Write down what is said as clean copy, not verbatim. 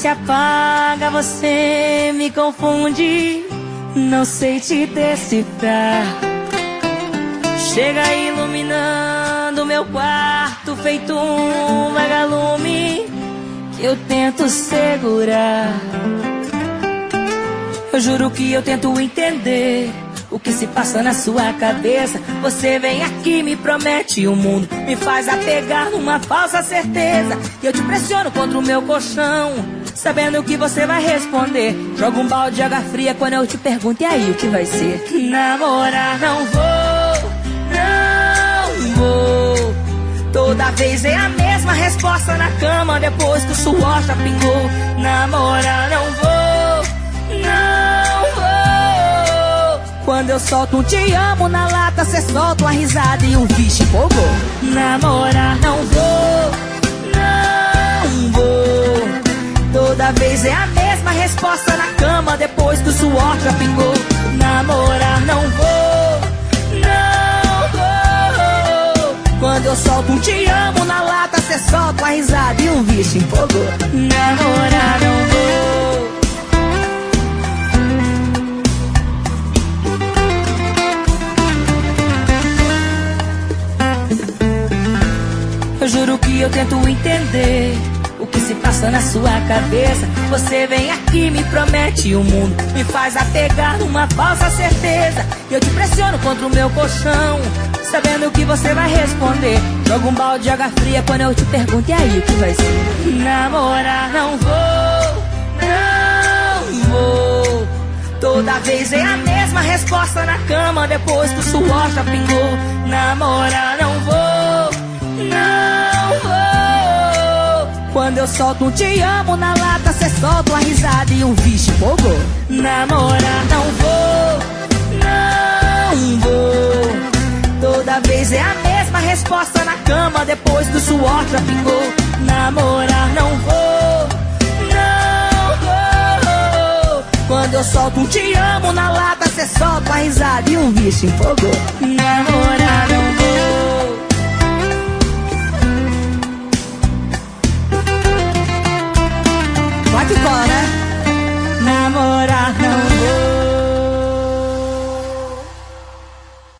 se apaga, você me confunde, não sei te decifrar. Chega iluminando meu quarto, feito um vagalume que eu tento segurar. Eu juro que eu tento entender o que se passa na sua cabeça. Você vem aqui, me promete o mundo, me faz apegar numa falsa certeza. E eu te pressiono contra o meu colchão, sabendo que você vai responder. Joga um balde de água fria quando eu te pergunto, e aí o que vai ser? Namorar não vou, não vou. Toda vez é a mesma resposta na cama, depois que o suor já pingou. Namorar não vou, não vou. Quando eu solto um te amo na lata, cê solta uma risada e um bicho empolgou. Namorar não vou, não vou. Toda vez é a mesma resposta na cama, depois que o suor já pingou. Namorar não vou, não vou. Quando eu solto um te amo na lata, cê solta uma risada e um bicho empolgou. Namorar não vou. Eu juro que eu tento entender o que se passa na sua cabeça. Você vem aqui, me promete o mundo, me faz apegar numa falsa certeza. E eu te pressiono contra o meu colchão, sabendo que você vai responder. Joga um balde de água fria quando eu te pergunto, e aí o que vai ser? Namorar não vou, não vou. Toda vez é a mesma resposta na cama, depois que o suor já pingou. Namorar não vou, não vou. Quando eu solto um te amo na lata, cê solta uma risada e um bicho empolgou. Namorar não vou, não vou. Toda vez é a mesma resposta na cama, depois que o suor já pingou. Namorar não vou, não vou. Quando eu solto um te amo na lata, cê solta uma risada e um bicho empolgou. Namorar não vou.